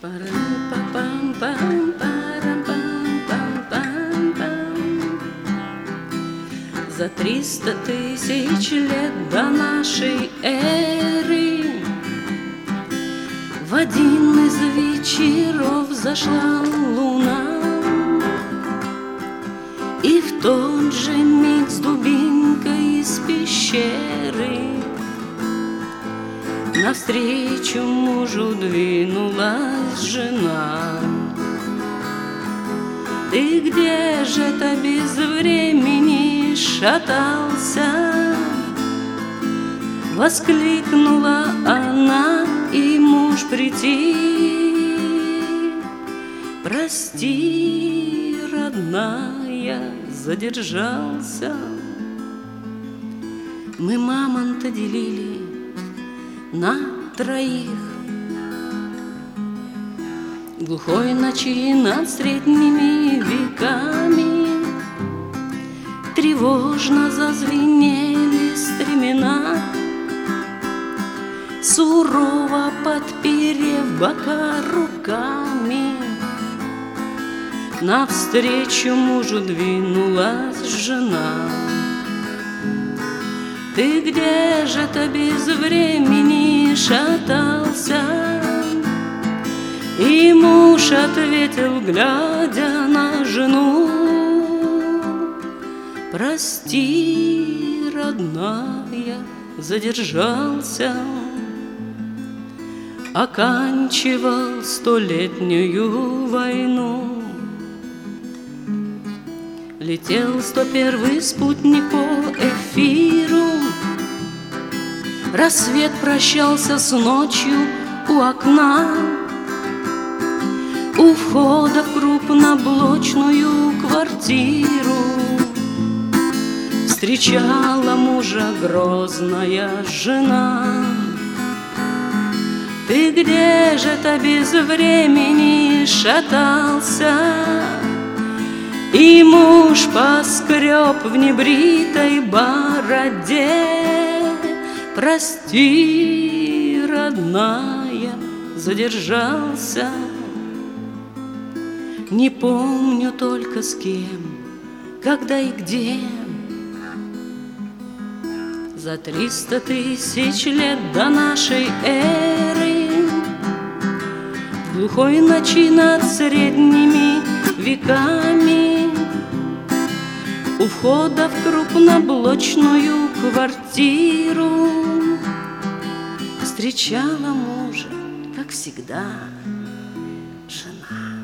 За 300 тысяч лет до нашей эры в один из вечеров зашла луна, и в тот же миг с дубинкой из пещеры навстречу мужу двинулась жена. Ты где же-то без времени шатался? Воскликнула она, и муж притих. Прости, родная, задержался. Мы мамонта делили на троих. Глухой ночи над средними веками тревожно зазвенели стремена, сурово подперев бока руками. Навстречу мужу двинулась жена. Ты где же-то без времени шатался? И муж ответил, глядя на жену: прости, родная, задержался. Оканчивал 100-летнюю войну. Летел 101-й спутник по эфиру. Рассвет прощался с ночью у окна, у входа в крупноблочную квартиру. Встречала мужа грозная жена. Ты где же-то без времени шатался? И муж поскреб в небритой бороде. Прости, родная, задержался. Не помню только с кем, когда и где. За 300 тысяч лет до нашей эры в глухой ночи над средними веками у входа в крупноблочную квартиру встречала мужа, как всегда, жена.